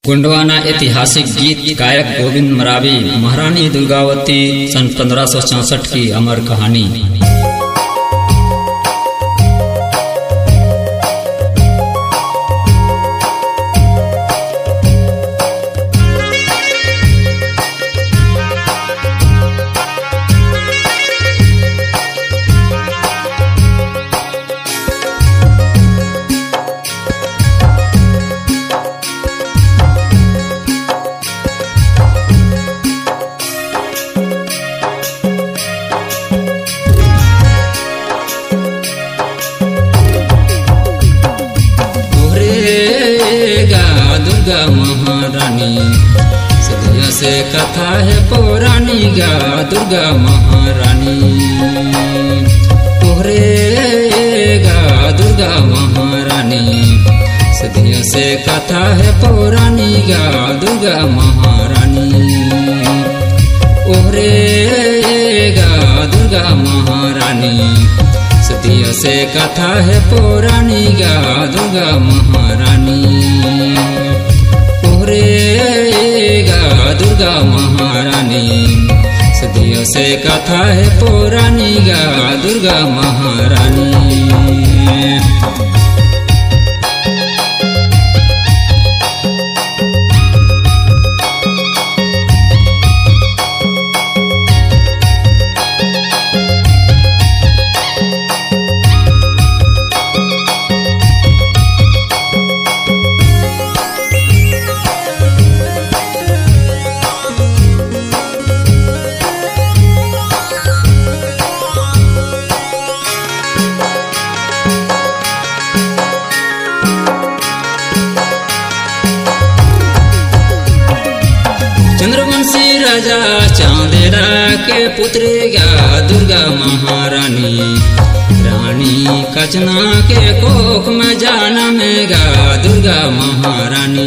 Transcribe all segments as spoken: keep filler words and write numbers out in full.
गोंडवाना ऐतिहासिक गीत गायक गोविंद मरावी महारानी दुर्गावती सन पंद्रह सौ चौसठ की अमर कहानी। दुर्गा महारानी सदियों से कथा है पौराणी गा दुर्गा महारानी तोहरे गा दुर्गा महारानी सदियों से कथा है पौराणी गा दुर्गा महारानी ओहरे गा दुर्गा महारानी सदियों से कथा है पौराणी गा दुर्गा महारानी गा दुर्गा महारानी सदियों से कथा है पौराणी गा दुर्गा महारानी। चंद्रवंशी राजा चांदेरा के पुत्र गा दुर्गा महारानी रानी कचना के कोख में जाना में गा दुर्गा महारानी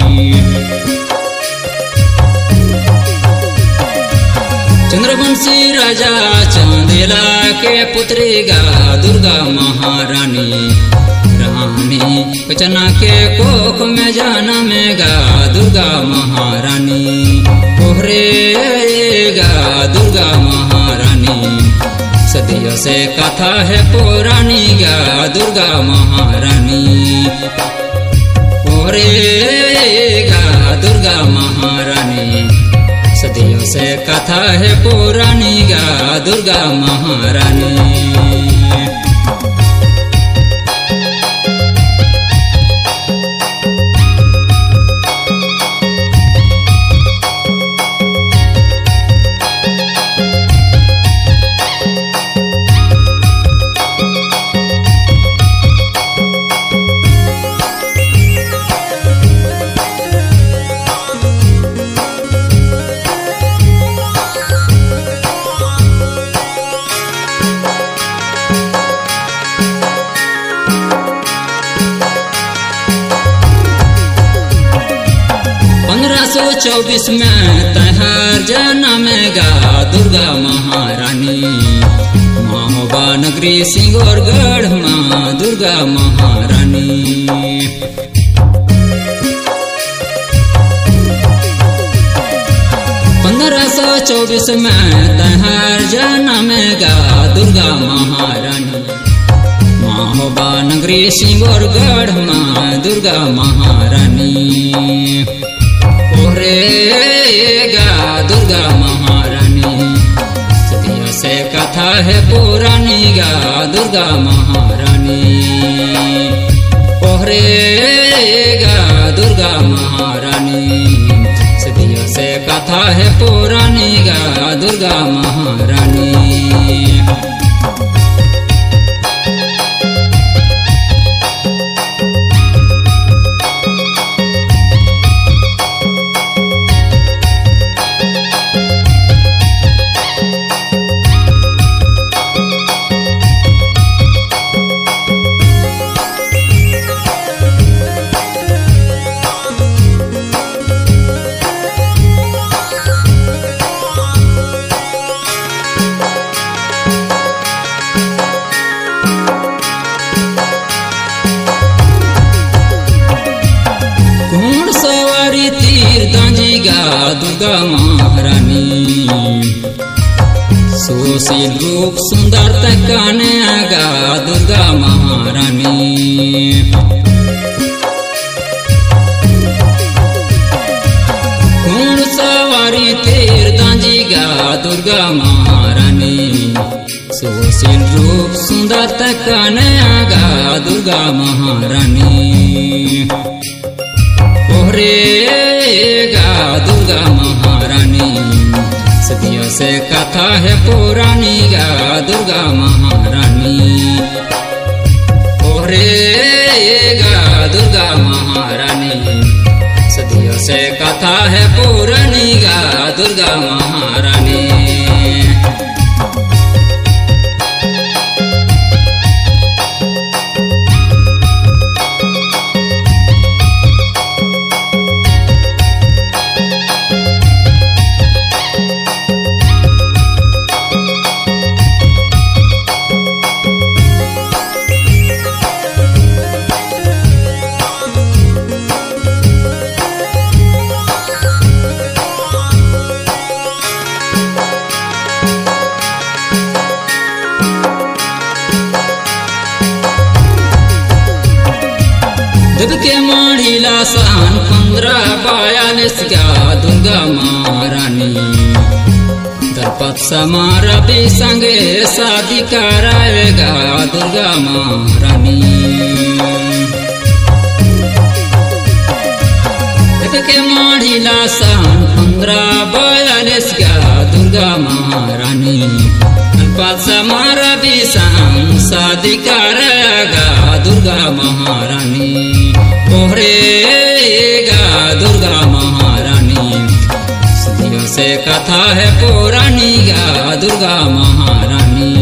चंद्रवंशी राजा चांदेला के पुत्र गा दुर्गा महारानी रानी कचना के कोख में जाना में गा दुर्गा महारानी ओहरे गा दुर्गा महारानी सदियों से कथा है पौराणी गा दुर्गा महारानी ओहरे गा दुर्गा महारानी सदियों से कथा है पौराणी गा दुर्गा महारानी। पंद्रह सौ चौबीस में तहार जन्म गा दुर्गा महारानी महोबा नगरी सिंगोरगढ़ माँ दुर्गा महारानी पंद्रह सौ चौबीस में तहार जन्म गा दुर्गा महारानी महोबा नगरी सिंगोरगढ़ माँ दुर्गा महारानी ओहरे गा दुर्गा महारानी सदियों से कथा है पौराणी गा दुर्गा महारानी ओहरे गा दुर्गा महारानी सदियों से कथा है पौराणी गा दुर्गा महारानी। दुर्गा महारानी। सुशील रूप सुंदर तकाने गा दुर्गा महारानी। घोड़ सवारी तीर दांजी गा दुर्गा महारानी। सुशील रूप सुंदर तकाने गा दुर्गा महारानी। ओहरे गा दुर्गा महारानी। सदियों से कथा है पुरानी गा दुर्गा महारानी। ओहरे गा दुर्गा महारानी। सदियों से कथा है पुरानी गा दुर्गा महारानी। जब के माड़ीला सन पंद्रह बयालीस का दुर्गा महारानी। दरपत समारा भी संगे शादी कराएगा दुर्गा महारानी। जब के माड़ीला सन पंद्रह बयालीस का दुर्गा महारानी। दरपत समारा भी संग शादी कराएगा दुर्गा महारानी। ओहरे गा दुर्गा महारानी। सदियों से कथा है पुरानी गा दुर्गा महारानी।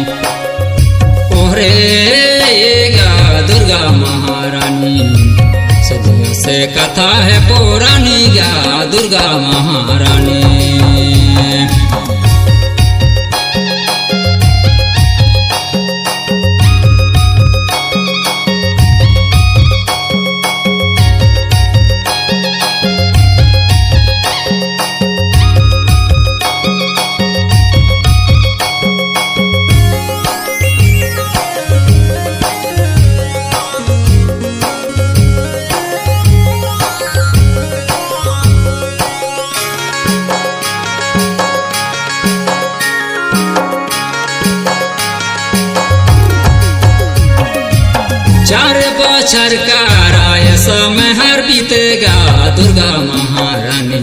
ओहरे गा दुर्गा महारानी। सदियों से कथा है पुरानी गा दुर्गा महारानी। चार बछर का राय समय हर बीतेगा दुर्गा महारानी।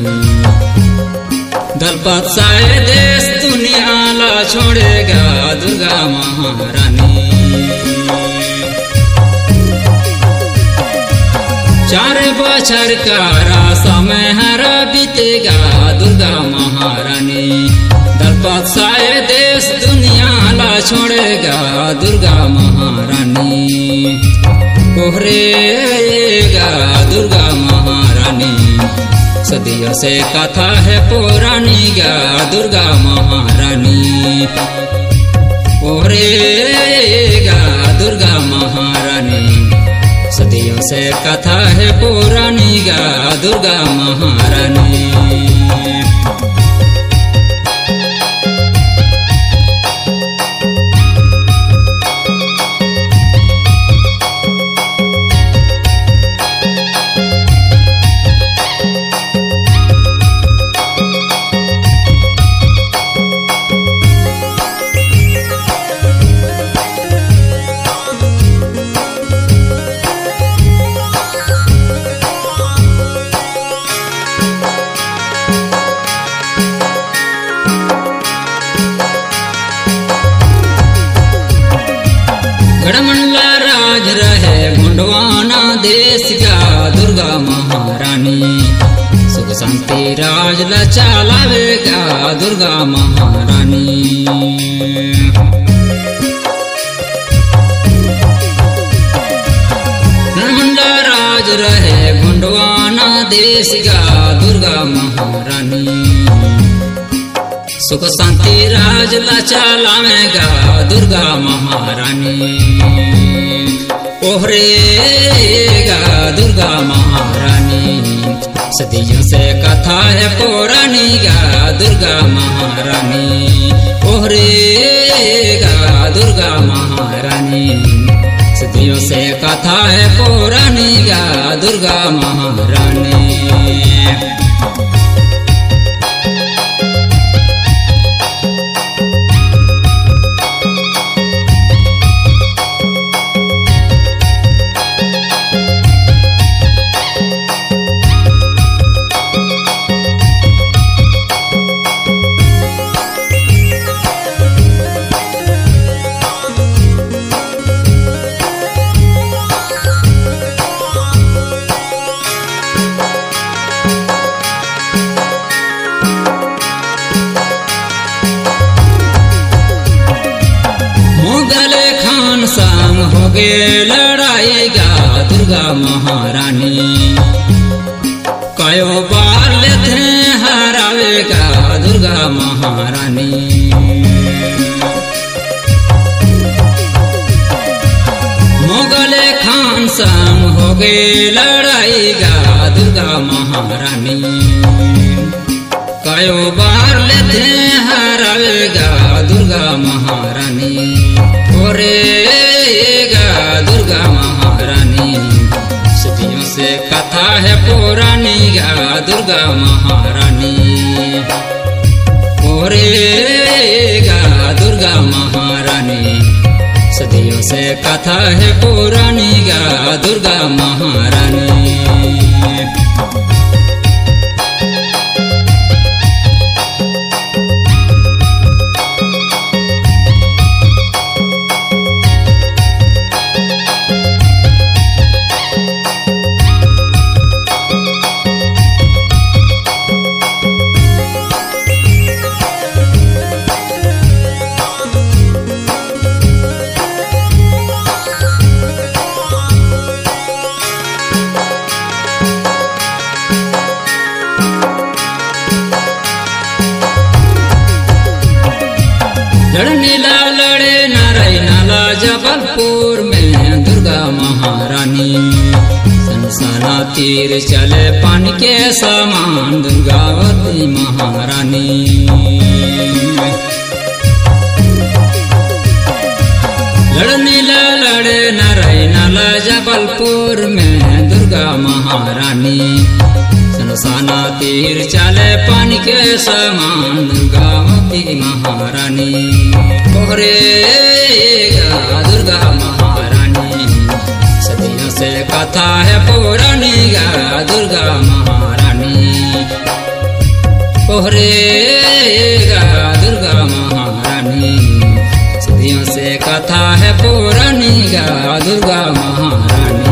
दलपत साए देश दुनिया ला छोड़ेगा दुर्गा महारानी। चार बछर का रा समय हर बीतेगा दुर्गा महारानी। दलपत साए देश दुनिया ला छोड़ेगा दुर्गा महारानी। ओहरे गा दुर्गा महारानी। सदियों से कथा है पुरानी गा दुर्गा महारानी। ओहरे गा दुर्गा महारानी। सदियों से कथा है पुरानी गा दुर्गा महारानी। गढ़मंडला राज रहे गोंडवाना देश का दुर्गा महारानी। सुख शांति राज लचालावेगा दुर्गा महारानी। गढ़मंडला राज रहे गोंडवाना देश का दुर्गा महारानी। सुख शांति राज लचालावेगा दुर्गा महारानी। ओहरे गा दुर्गा महारानी। सदियों से कथा है पौराणी गा दुर्गा महारानी, ओहरे गा दुर्गा महारानी। सदियों से कथा है पौराणी गा दुर्गा महारानी। संग हो गे लड़ाई गा दुर्गा महारानी, कयो बार लेते हरावेगा दुर्गा महारानी। मोगले खान संग हो गे लड़ाई गा दुर्गा महारानी, कयो बार लेते हरावेगा दुर्गा महारानी। ओरे गा दुर्गा महारानी, सदियों से कथा है पौराणी गा दुर्गा महारानी। ओरे गा दुर्गा महारानी, सदियों से कथा है पौराणी गा दुर्गा महारानी। लड़ने ला लड़े नाराय नाला जबलपुर में दुर्गा महारानी, संसाना तीर चले पानी के समान दुर्गावती महारानी। लड़ने ला लड़े नाराय नाला जबलपुर में दुर्गा महारानी, संसाना तीर चले पानी के समान दुर्गावती महारानी। ओहरे गा दुर्गा महारानी, सदियों से कथा है पौराणी गा दुर्गा महारानी। ओहरे गा दुर्गा महारानी, सदियों से कथा है पौराणी गा दुर्गा महारानी।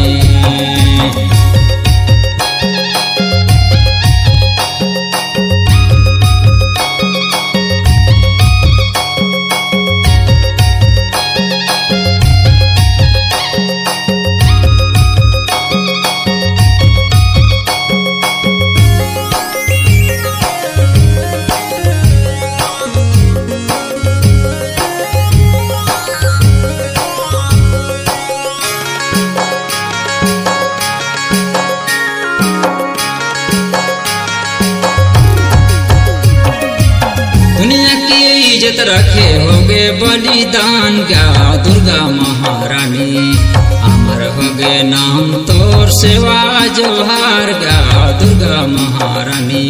दुनिया की इज्जत रखे होगे बलिदान गा दुर्गा महारानी, अमर होगे नाम तोर सेवा जोहार गा दुर्गा महारानी।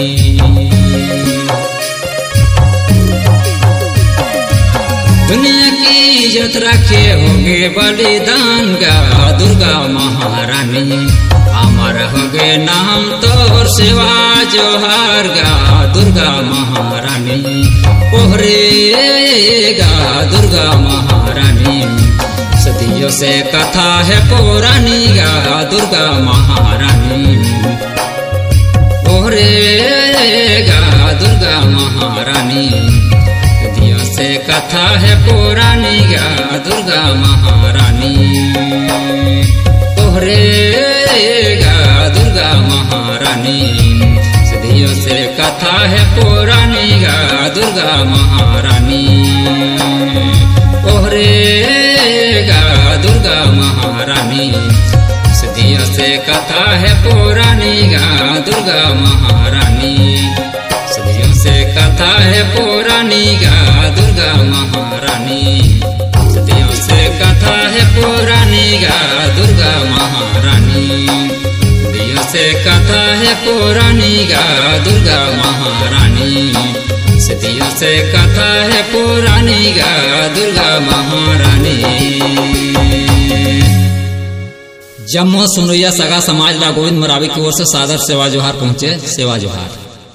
दुनिया की इज्जत रखे होगे बलिदान गा दुर्गा महारानी, अमर होगे नाम तोर सेवा जोहार गा दुर्गा महारानी। ओहरे गा दुर्गा महारानी, सदियों से कथा है पौराणी गा दुर्गा महारानी। ओहरे गा दुर्गा महारानी, सदियों से कथा है पौराणी गा दुर्गा महारानी। ओहरे गा दुर्गा महारानी, सदियों से कथा है पौराणी गा दुर्गा महारानी। ओहरे गा दुर्गा महारानी, सदियों से कथा है पुरानी गा दुर्गा महारानी। सदियों से कथा है पुरानी गा दुर्गा महारानी। सदियों से कथा है पुरानी गा दुर्गा महारानी। सदियों से कथा है पुरानी गा दुर्गा महारानी। सदियों से कथा है पुरानी गा दुर्गा महारानी। जम्मू सुनैया सगा समाज ला गोविंद मरावी की ओर से सादर सेवा जोहार पहुँचे। सेवा जोहार।